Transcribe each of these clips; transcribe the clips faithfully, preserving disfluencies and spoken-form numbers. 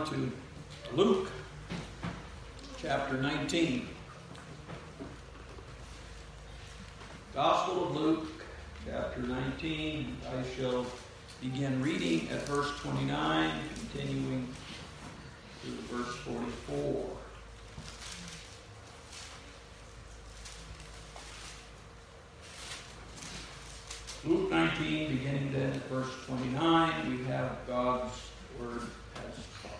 now to Luke chapter nineteen. Gospel of Luke chapter nineteen. I shall begin reading at verse twenty-nine, continuing to verse forty-four. Luke nineteen, beginning then at verse twenty-nine, we have God's word as follows.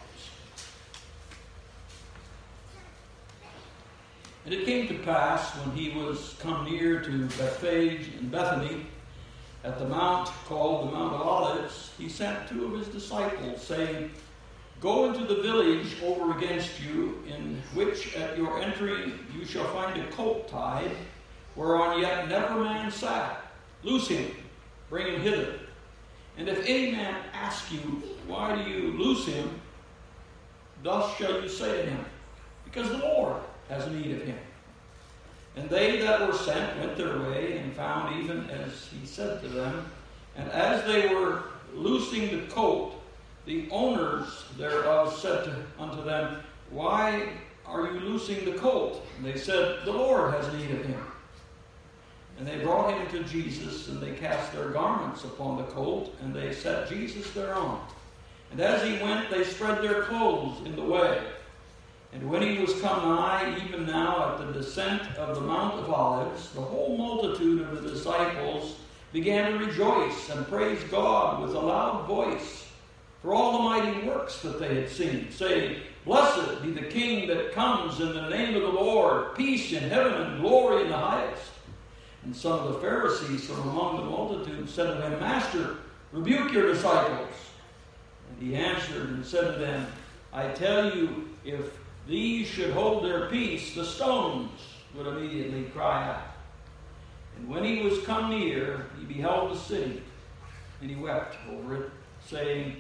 And it came to pass, when he was come near to Bethphage and Bethany, at the mount called the Mount of Olives, he sent two of his disciples, saying, Go into the village over against you, in which at your entering you shall find a colt tied, whereon yet never man sat. Loose him, bring him hither. And if any man ask you, Why do you loose him? Thus shall you say to him, Because the Lord has need of him. And they that were sent went their way, and found even as he said to them. And as they were loosing the colt, the owners thereof said to, unto them, Why are you loosing the colt? And they said, The Lord has need of him. And they brought him to Jesus, and they cast their garments upon the colt, and they set Jesus thereon. And as he went, they spread their clothes in the way. And when he was come nigh, even now at the descent of the Mount of Olives, the whole multitude of the disciples began to rejoice and praise God with a loud voice for all the mighty works that they had seen, saying, Blessed be the King that comes in the name of the Lord, peace in heaven and glory in the highest. And some of the Pharisees from among the multitude said to him, Master, rebuke your disciples. And he answered and said to them, I tell you, if these should hold their peace, the stones would immediately cry out. And when he was come near, he beheld the city, and he wept over it, saying,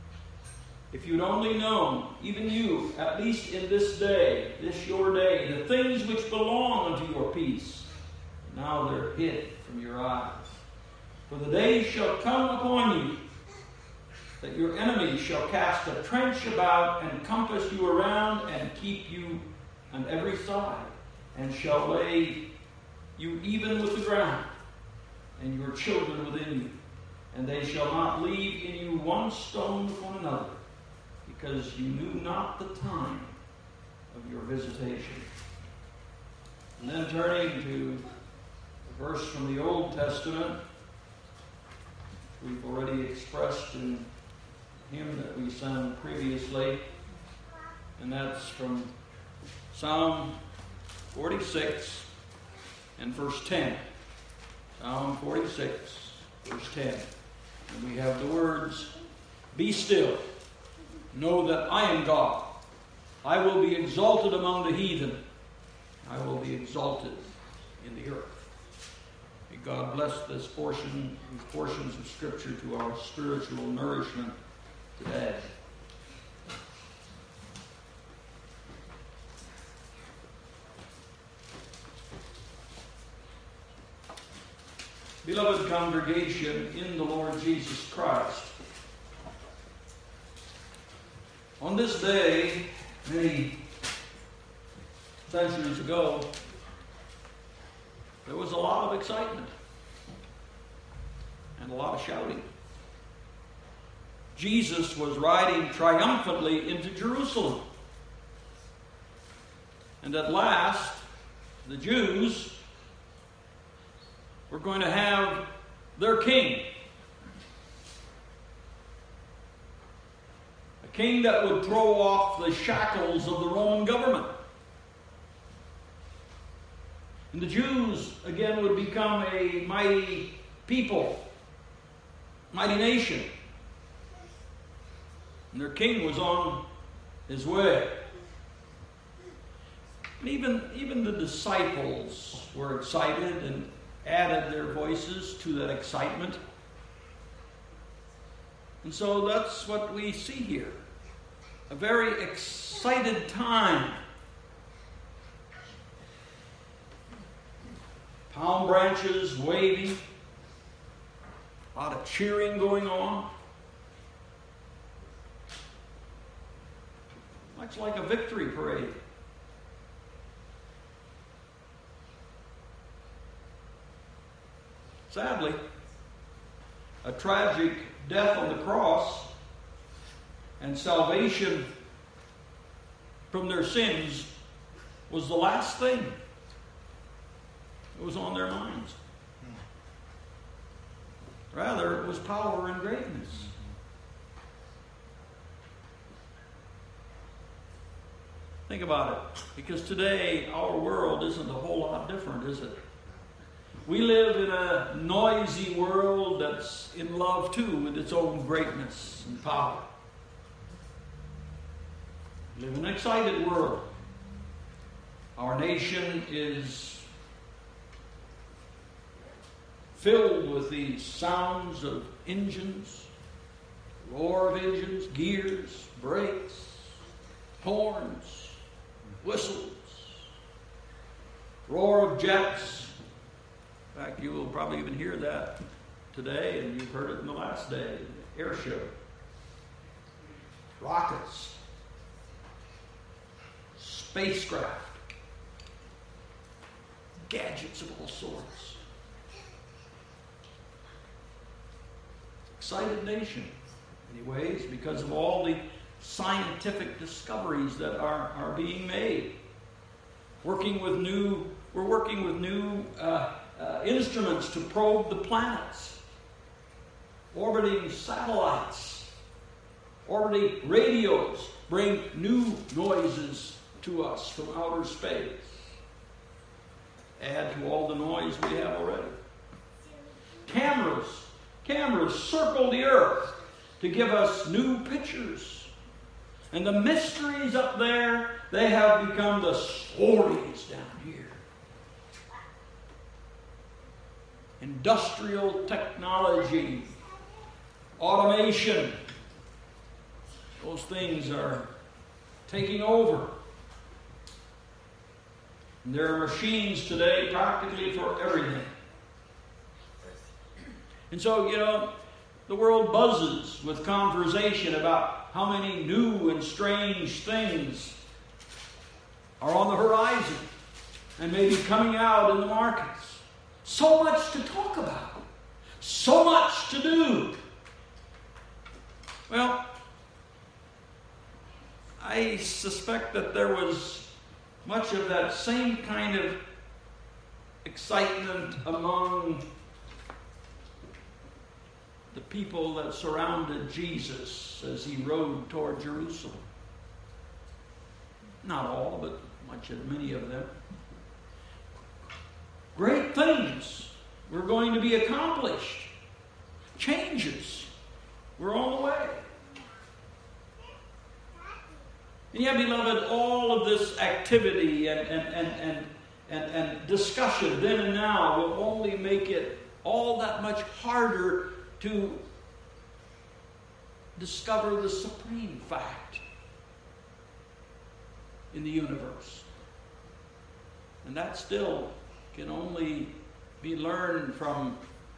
If you'd only known, even you, at least in this day, this your day, the things which belong unto your peace, now they're hid from your eyes. For the day shall come upon you, that your enemies shall cast a trench about, and compass you around, and keep you on every side, and shall lay you even with the ground, and your children within you. And they shall not leave in you one stone upon another, because you knew not the time of your visitation. And then turning to a verse from the Old Testament, we've already expressed in hymn that we sang previously, and that's from Psalm forty-six and verse ten. Psalm forty-six, verse ten. And we have the words, Be still, know that I am God. I will be exalted among the heathen. I will be exalted in the earth. May God bless this portion, these portions of Scripture to our spiritual nourishment today. Beloved congregation in the Lord Jesus Christ, on this day, many centuries ago, there was a lot of excitement and a lot of shouting. Jesus was riding triumphantly into Jerusalem. And at last, the Jews were going to have their king. A king that would throw off the shackles of the Roman government. And the Jews, again, would become a mighty people, mighty nation. And their king was on his way. And even, even the disciples were excited and added their voices to that excitement. And so that's what we see here. A very excited time. Palm branches waving. A lot of cheering going on. much like a victory parade. Sadly, a tragic death on the cross and salvation from their sins was the last thing that was on their minds. Rather, it was power and greatness. Think about it. Because today, our world isn't a whole lot different, is it? We live in a noisy world that's in love, too, with its own greatness and power. We live in an excited world. Our nation is filled with these sounds of engines, roar of engines, gears, brakes, horns, whistles, roar of jets. In fact, you will probably even hear that today, and you've heard it in the last day, air show. Rockets, spacecraft, gadgets of all sorts. Excited nation, in many ways, because of all the scientific discoveries that are, are being made. Working with new, we're working with new uh, uh, instruments to probe the planets, orbiting satellites, orbiting radios, bring new noises to us from outer space. Add to all the noise we have already. Cameras, cameras circle the earth to give us new pictures. And the mysteries up there, they have become the stories down here. Industrial technology, automation, those things are taking over. And there are machines today practically for everything. And so, you know, the world buzzes with conversation about how many new and strange things are on the horizon and maybe coming out in the markets. So much to talk about. So much to do. Well, I suspect that there was much of that same kind of excitement among the people that surrounded Jesus as he rode toward Jerusalem. Not all, but much of many of them. Great things were going to be accomplished. Changes were on the way. And yet, beloved, all of this activity and, and, and, and, and, and discussion then and now will only make it all that much harder to discover the supreme fact in the universe. And that still can only be learned from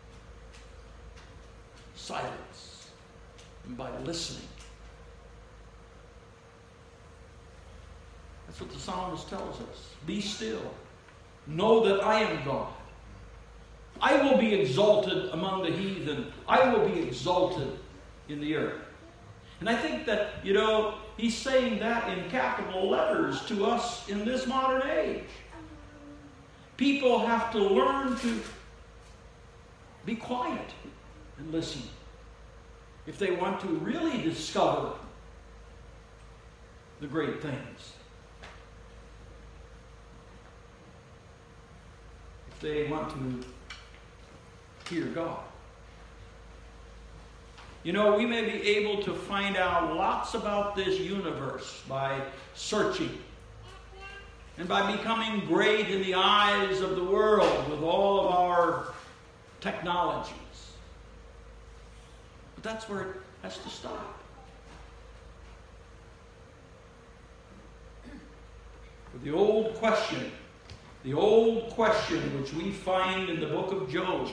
silence and by listening. That's what the psalmist tells us. Be still. Know that I am God. I will be exalted among the heathen. I will be exalted in the earth. And I think that, you know, he's saying that in capital letters to us in this modern age. People have to learn to be quiet and listen if they want to really discover the great things. If they want to hear God. You know, we may be able to find out lots about this universe by searching and by becoming great in the eyes of the world with all of our technologies. But that's where it has to stop. For the old question, the old question which we find in the book of Job,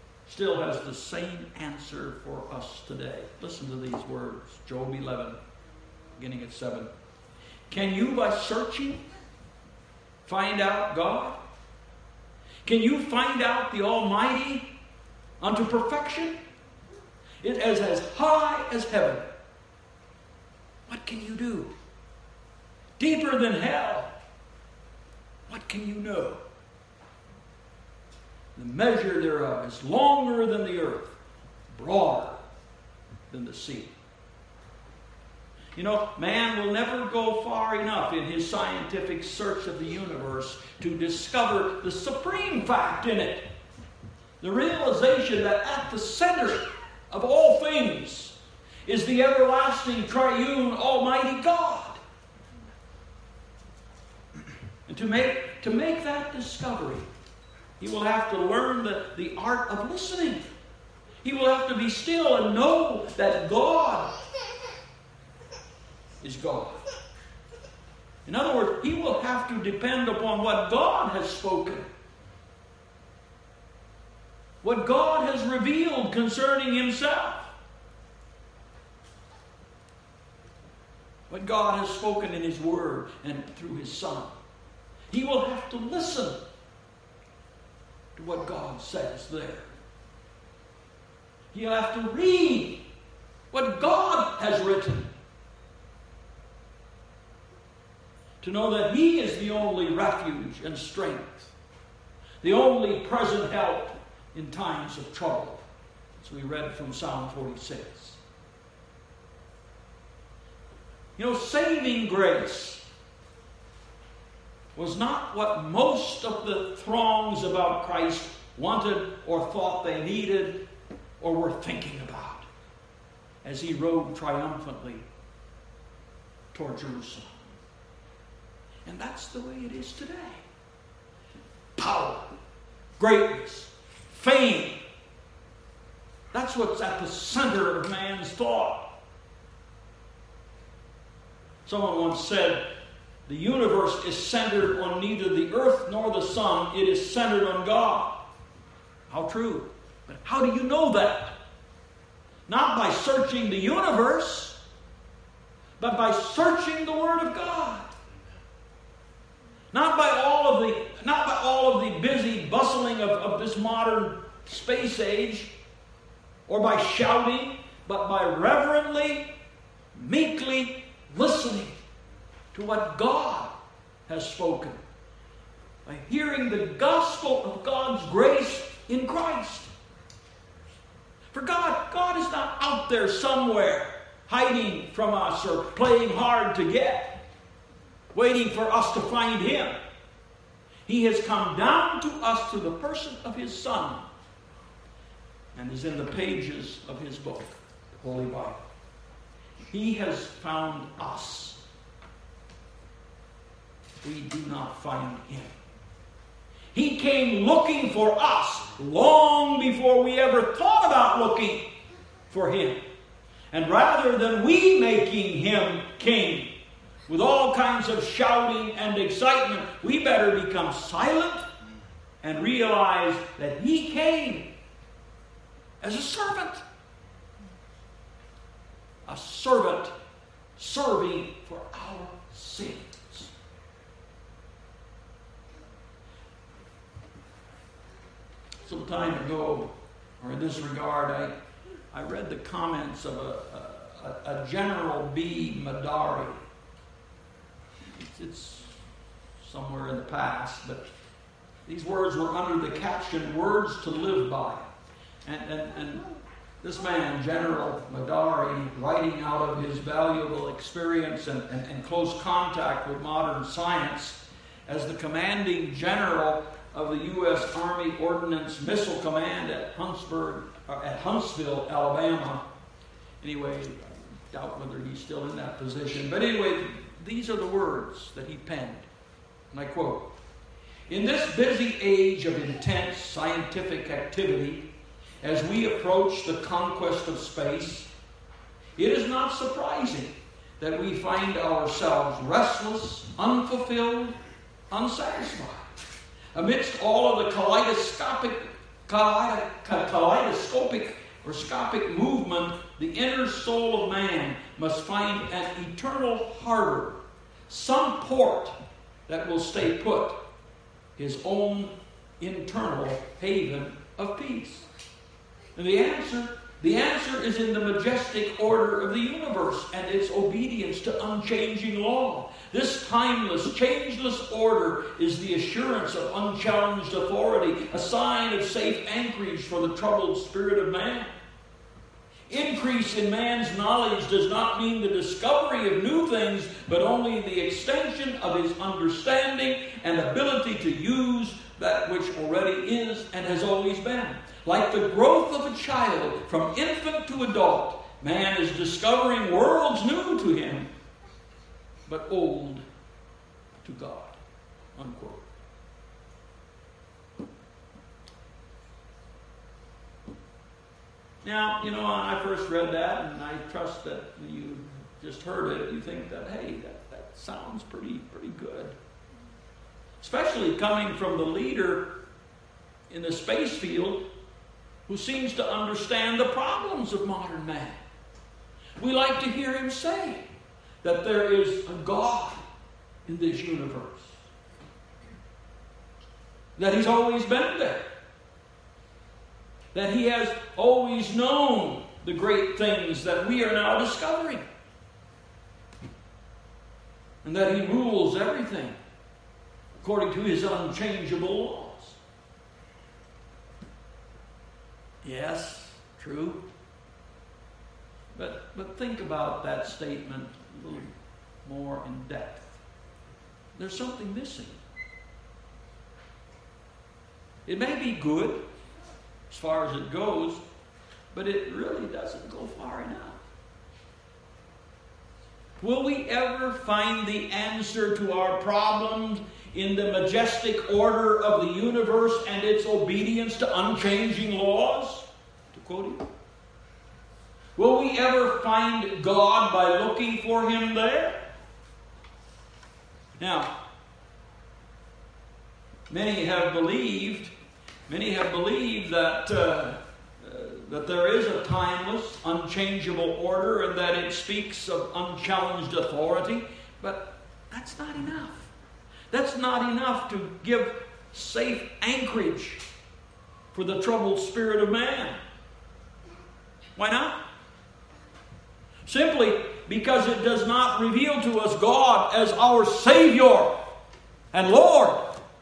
still has the same answer for us today. Listen to these words, Job eleven, beginning at seven. Can you, by searching, find out God? Can you find out the Almighty unto perfection? It is as high as heaven. What can you do? Deeper than hell. What can you know? The measure thereof is longer than the earth, broader than the sea. You know, man will never go far enough in his scientific search of the universe to discover the supreme fact in it. The realization that at the center of all things is the everlasting, triune, almighty God. And to make, to make that discovery, he will have to learn the, the art of listening. He will have to be still and know that God is God. In other words, he will have to depend upon what God has spoken. What God has revealed concerning himself. What God has spoken in his word and through his Son. He will have to listen to what God says there. He'll have to read what God has written to know that he is the only refuge and strength, the only present help in times of trouble, as we read from Psalm forty-six. You know, saving grace was not what most of the throngs about Christ wanted or thought they needed or were thinking about as he rode triumphantly toward Jerusalem. And that's the way it is today. Power, greatness, fame. That's what's at the center of man's thought. Someone once said, the universe is centered on neither the earth nor the sun. It is centered on God. How true. But how do you know that? Not by searching the universe, but by searching the Word of God. Not by all of the, not by all of the busy bustling of, of this modern space age, or by shouting, but by reverently, meekly listening to what God has spoken. By hearing the gospel of God's grace in Christ. For God, God is not out there somewhere hiding from us or playing hard to get, waiting for us to find him. He has come down to us through the person of his Son and is in the pages of his book, the Holy Bible. He has found us. We do not find him. He came looking for us long before we ever thought about looking for him. And rather than we making him king with all kinds of shouting and excitement, we better become silent and realize that he came as a servant. A servant serving for our sins. Some time ago, or in this regard, I, I read the comments of a, a, a General B. Madari. It's, it's somewhere in the past, but these words were under the caption, Words to Live By. And, and, and this man, General Madari, writing out of his valuable experience and, and, and close contact with modern science, as the commanding general of the U S Army Ordnance Missile Command at Huntsburg, uh, at Huntsville, Alabama. Anyway, I doubt whether he's still in that position. But anyway, these are the words that he penned. And I quote, "In this busy age of intense scientific activity, as we approach the conquest of space, it is not surprising that we find ourselves restless, unfulfilled, unsatisfied. Amidst all of the kaleidoscopic, kaleidoscopic or scopic movement, the inner soul of man must find an eternal harbor, some port that will stay put, his own internal haven of peace. And the answer, the answer is in the majestic order of the universe and its obedience to unchanging law. This timeless, changeless order is the assurance of unchallenged authority, a sign of safe anchorage for the troubled spirit of man. Increase in man's knowledge does not mean the discovery of new things, but only the extension of his understanding and ability to use that which already is and has always been. Like the growth of a child from infant to adult, man is discovering worlds new to him, but old to God. Unquote. Now, you know, when I first read that, and I trust that you just heard it, you think that, hey, that, that sounds pretty, pretty good. Especially coming from the leader in the space field who seems to understand the problems of modern man. We like to hear him say that there is a God in this universe. That he's always been there. That he has always known the great things that we are now discovering. And that he rules everything according to his unchangeable laws. Yes, true. But, but think about that statement a little more in depth. There's something missing. It may be good as far as it goes, but it really doesn't go far enough. Will we ever find the answer to our problems in the majestic order of the universe and its obedience to unchanging laws? To quote him. Will we ever find God by looking for him there? Now, many have believed, many have believed that uh, uh, that there is a timeless, unchangeable order and that it speaks of unchallenged authority, but that's not enough. That's not enough to give safe anchorage for the troubled spirit of man. Why not? Simply because it does not reveal to us God as our Savior and Lord.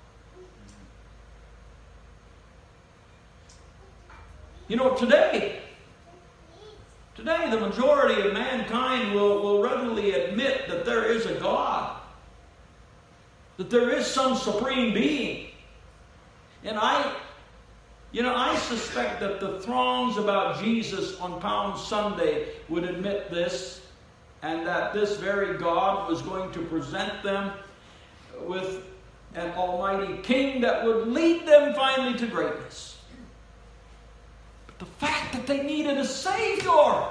You know, today, today the majority of mankind will, will readily admit that there is a God. That there is some supreme being. And I, you know, I suspect that the throngs about Jesus on Palm Sunday would admit this, and that this very God was going to present them with an almighty king that would lead them finally to greatness. But the fact that they needed a Savior,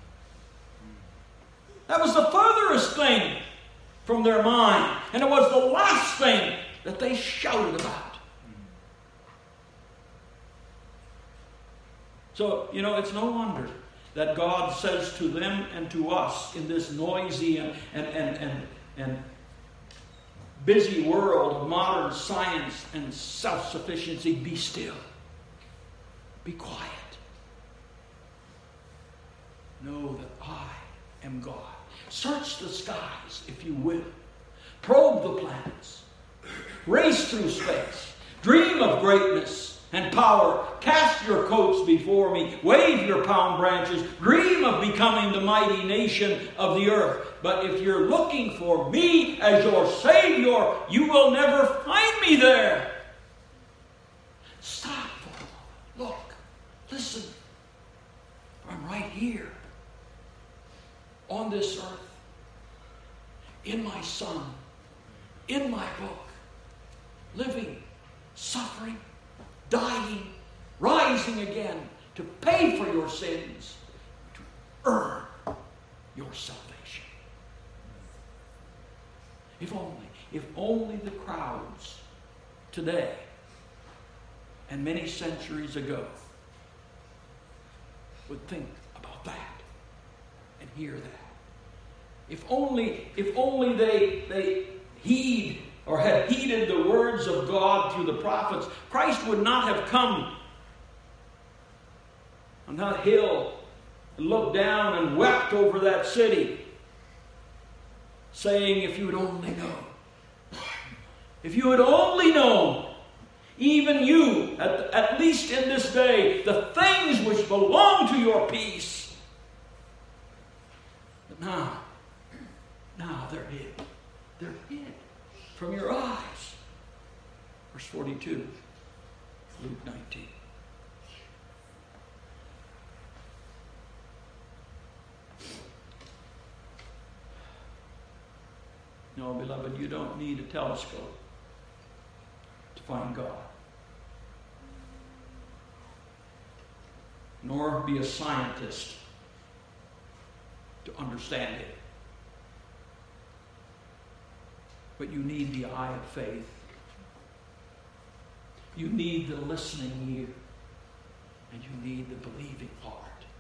that was the furthest thing from their mind. And it was the last thing that they shouted about. So, you know, it's no wonder that God says to them and to us in this noisy and, and, and, and, and busy world of modern science and self-sufficiency, be still. Be quiet. Know that I am God. Search the skies, if you will. Probe the planets. Race through space. Dream of greatness and power. Cast your coats before me. Wave your palm branches. Dream of becoming the mighty nation of the earth. But if you're looking for me as your Savior, you will never find me there. Stop for a moment. Look. Listen. I'm right here. On this earth, in my Son, in my book, living, suffering, dying, rising again to pay for your sins, to earn your salvation. If only, if only the crowds today and many centuries ago would think about that and hear that. If only, if only they, they heed or had heeded the words of God through the prophets, Christ would not have come on that hill and looked down and wept over that city, saying, if you would only know, if you had only known, even you, at, at least in this day, the things which belong to your peace. But now, now they're hid. They're hid from your eyes. Verse forty-two, Luke nineteen. No, beloved, you don't need a telescope to find God. Nor be a scientist to understand it. But you need the eye of faith. You need the listening ear. And you need the believing heart.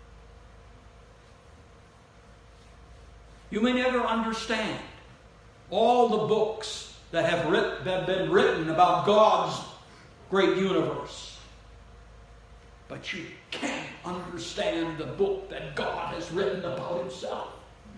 You may never understand all the books that have, writ- that have been written about God's great universe. But you can understand the book that God has written about himself.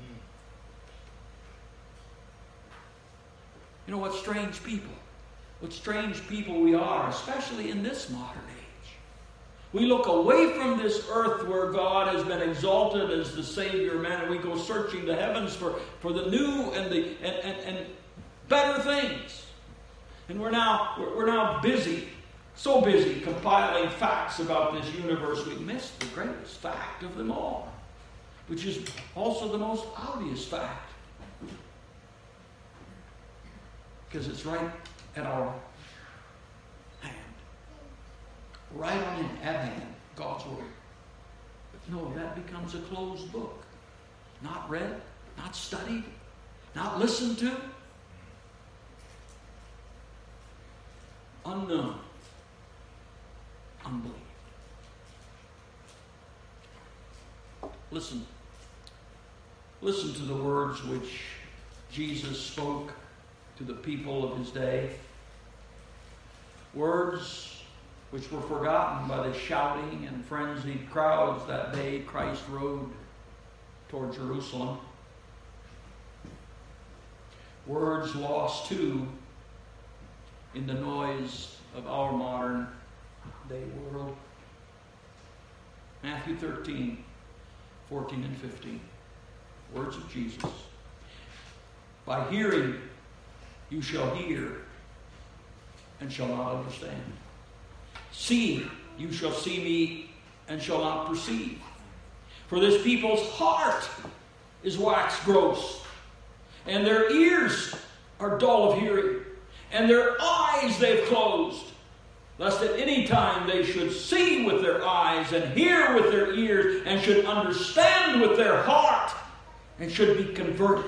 You know what strange people, what strange people we are, especially in this modern age. We look away from this earth where God has been exalted as the Savior man, and we go searching the heavens for, for the new and the and, and, and better things. And we're now we're, we're now busy, so busy compiling facts about this universe, we missed the greatest fact of them all, which is also the most obvious fact. Because it's right at our hand. Right on in, at hand, God's Word. But no, that becomes a closed book. Not read, not studied, not listened to. Unknown. Unbelieved. Listen. Listen to the words which Jesus spoke to the people of his day. Words which were forgotten by the shouting and frenzied crowds that day Christ rode toward Jerusalem. Words lost too in the noise of our modern day world. Matthew thirteen, fourteen and fifteen. Words of Jesus. By hearing you shall hear and shall not understand. See, you shall see me and shall not perceive. For this people's heart is waxed gross, and their ears are dull of hearing, and their eyes they've closed, lest at any time they should see with their eyes and hear with their ears and should understand with their heart and should be converted,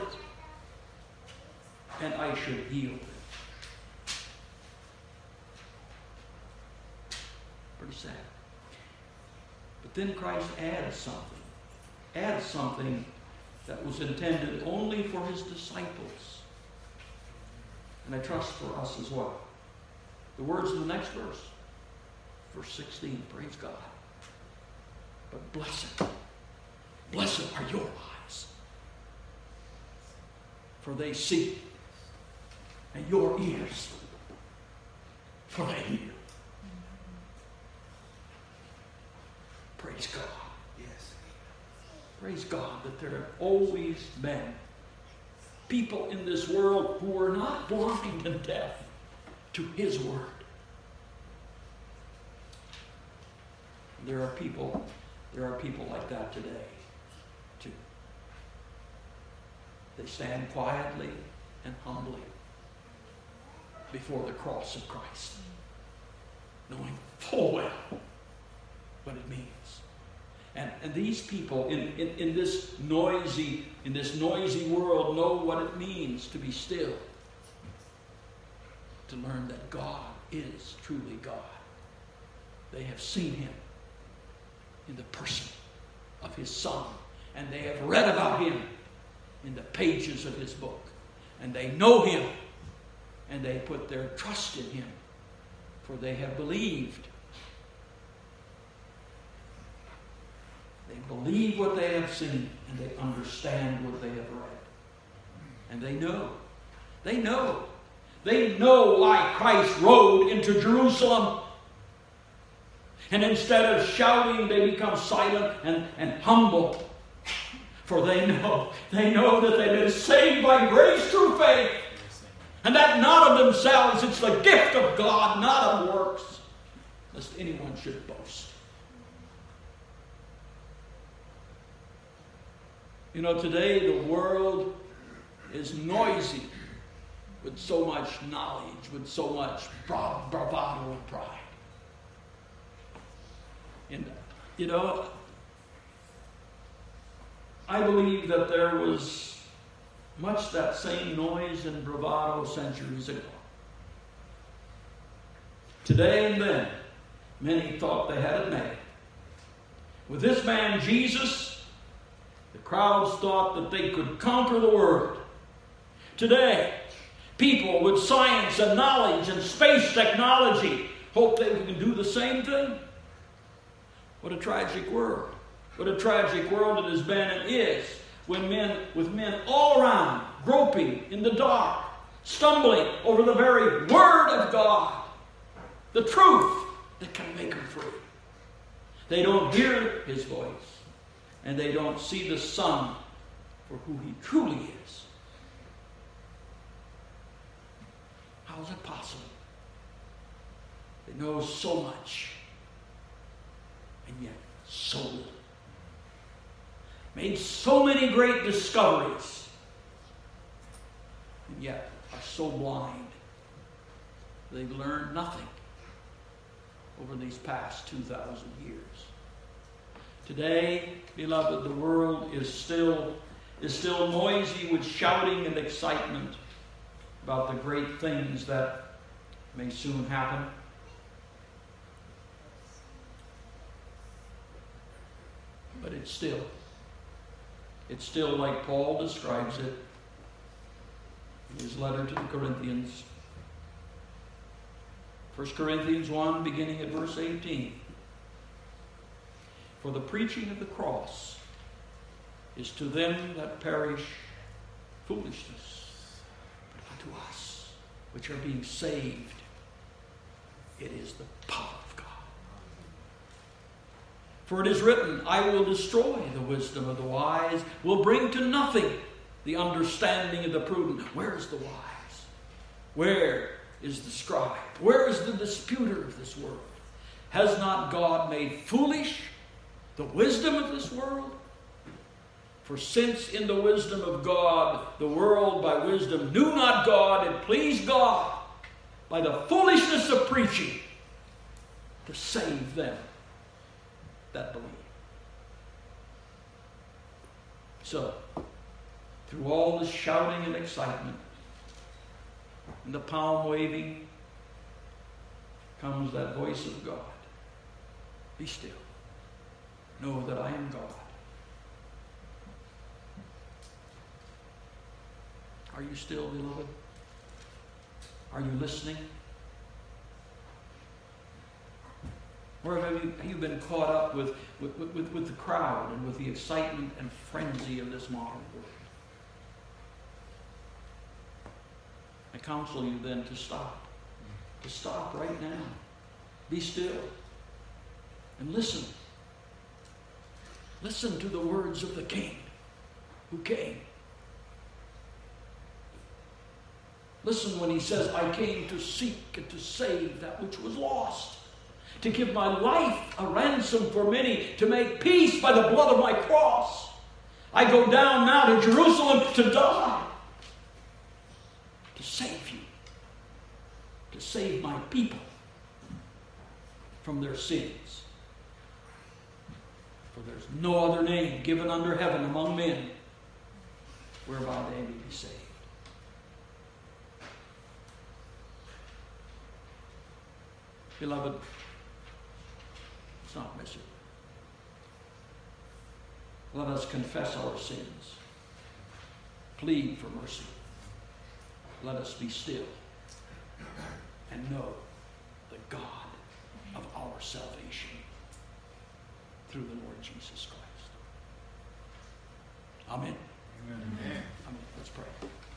and I should heal them. Pretty sad. But then Christ adds something. Adds something that was intended only for his disciples. And I trust for us as well. The words of the next verse. Verse sixteen. Praise God. But blessed. Blessed are your eyes. For they see. And your ears. For they hear. Praise God. Yes. Praise God that there have always been people in this world who were not blind and deaf to his word. There are people, there are people like that today, too. They stand quietly and humbly before the cross of Christ, knowing full well what it means. And, and these people in, in, in this noisy, in this noisy world know what it means to be still. To learn that God is truly God. They have seen him in the person of his Son. And they have read about him in the pages of his book. And they know him, and they put their trust in him, for they have believed. They believe what they have seen, and they understand what they have read. And they know. They know. They know why Christ rode into Jerusalem. And instead of shouting, they become silent and, and humble. For they know, they know that they've been saved by grace through faith. And that not of themselves, it's the gift of God, not of works, lest anyone should boast. You know, today the world is noisy with so much knowledge, with so much bra- bravado and pride. And, you know, I believe that there was much that same noise and bravado centuries ago. Today and then, many thought they had it made. With this man, Jesus, the crowds thought that they could conquer the world. Today, people with science and knowledge and space technology hope they can do the same thing. What a tragic world. What a tragic world it has been and is when men, with men all around, groping in the dark, stumbling over the very Word of God, the truth that can make them free. They don't hear His voice, and they don't see the Son for who He truly is. How is it possible? They know so much, and yet so little. Made so many great discoveries, and yet are so blind. They've learned nothing over these past two thousand years. Today, beloved, the world is still, is still noisy with shouting and excitement about the great things that may soon happen. But it's still, it's still like Paul describes it in his letter to the Corinthians. First Corinthians one, beginning at verse eighteen. For the preaching of the cross is to them that perish foolishness, but unto us which are being saved, it is the power of God. For it is written, I will destroy the wisdom of the wise, will bring to nothing the understanding of the prudent. Where is the wise? Where is the scribe? Where is the disputer of this world? Has not God made foolish the wisdom of this world? For since in the wisdom of God, the world by wisdom knew not God, it pleased God by the foolishness of preaching to save them that believe. So, through all the shouting and excitement and the palm waving comes that voice of God. Be still. Know that I am God. Are you still, beloved? Are you listening? Or have you, have you been caught up with, with, with, with the crowd and with the excitement and frenzy of this modern world? I counsel you then to stop. To stop right now. Be still. And listen. Listen to the words of the King who came. Listen when he says, I came to seek and to save that which was lost, to give my life a ransom for many, to make peace by the blood of my cross. I go down now to Jerusalem to die, to save you, to save my people from their sins. For there's no other name given under heaven among men whereby they may be saved. Beloved, let's not miss it. Let us confess our sins. plead for mercy. Let us be still and know the God of our salvation through the Lord Jesus Christ. Amen. Amen. Amen. Amen. Let's pray.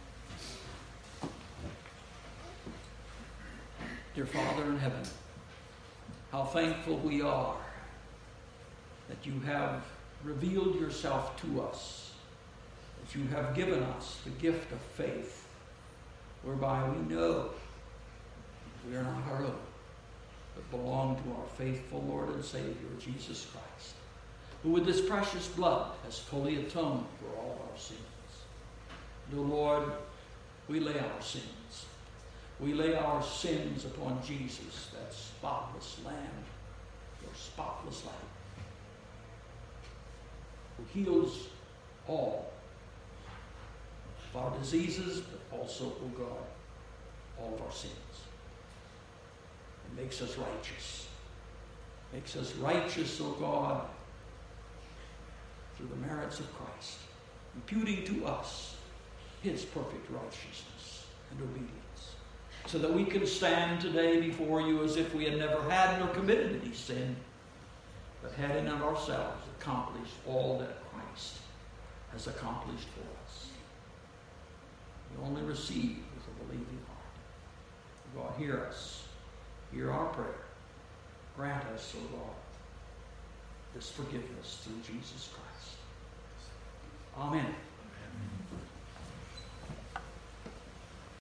Dear Father in heaven, how thankful we are that you have revealed yourself to us, that you have given us the gift of faith, whereby we know we are not our own, but belong to our faithful Lord and Savior, Jesus Christ, who with his precious blood has fully atoned for all our sins. Dear Lord, we lay our sins. We lay our sins upon Jesus, that spotless Lamb, your spotless Lamb, who heals all of our diseases, but also, O God, all of our sins. And makes us righteous. Makes us righteous, O God, through the merits of Christ, imputing to us his perfect righteousness and obedience, so that we can stand today before you as if we had never had nor committed any sin, but had in of ourselves accomplished all that Christ has accomplished for us. We only receive with a believing heart. God, hear us. Hear our prayer. Grant us, O God, this forgiveness through Jesus Christ. Amen. Amen.